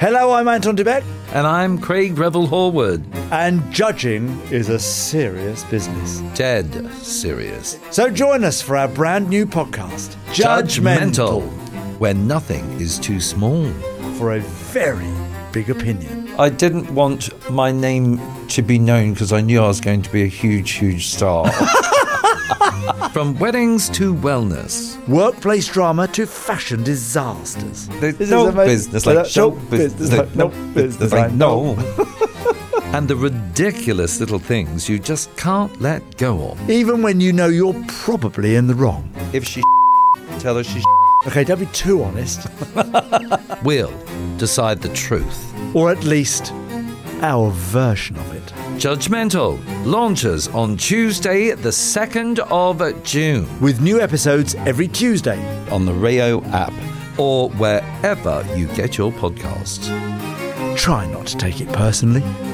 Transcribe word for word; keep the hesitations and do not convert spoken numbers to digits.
Hello, I'm Anton de Beck. And I'm Craig Revel-Horwood. And judging is a serious business. Dead serious. So join us for our brand new podcast, Judgmental, where nothing is too small for a very big opinion. I didn't want my name to be known because I knew I was going to be a huge, huge star. From weddings to wellness. Workplace drama to fashion disasters. There's no business like show business, like no business like no. And the ridiculous little things you just can't let go of. Even when you know you're probably in the wrong. If she tell her she Okay, don't be too honest. We'll decide the truth. Or at least our version of it. Judgmental launches on Tuesday, the second of June. With new episodes every Tuesday. On the Rio app or wherever you get your podcasts. Try not to take it personally.